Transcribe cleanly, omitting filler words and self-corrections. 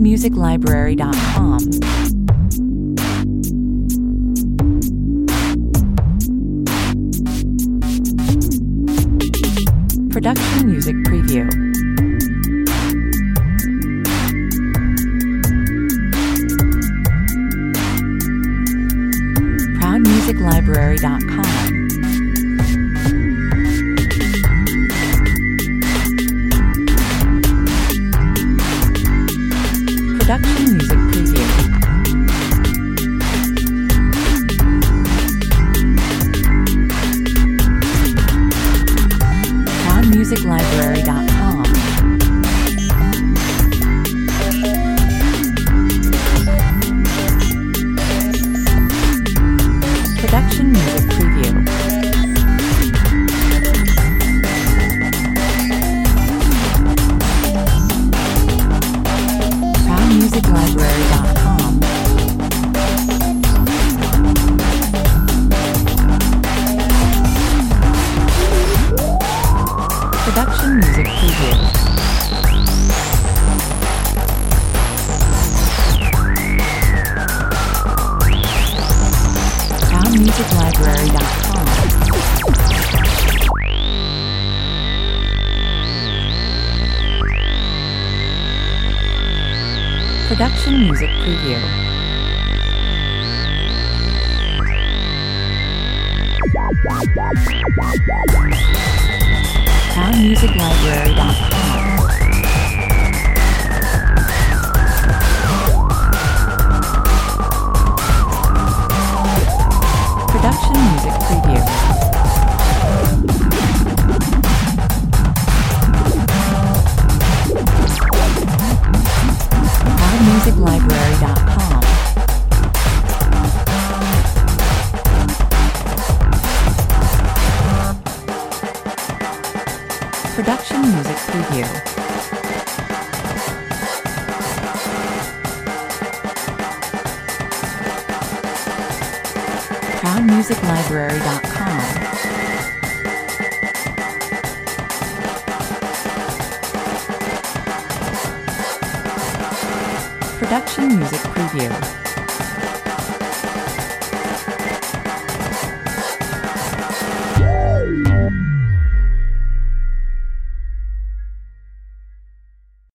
ProudMusicLibrary.com. Production Music Preview. ProudMusicLibrary.com. Production Music Preview. ProudMusicLibrary.com. Production Music Preview. ProudMusicLibrary.com. Production Music Preview. ProudMusicLibrary.com. Production Music Preview. ProudMusicLibrary.com. Production Music Preview. ProudMusicLibrary.com. Production Music Preview. ProudMusicLibrary.com. Production Music Preview.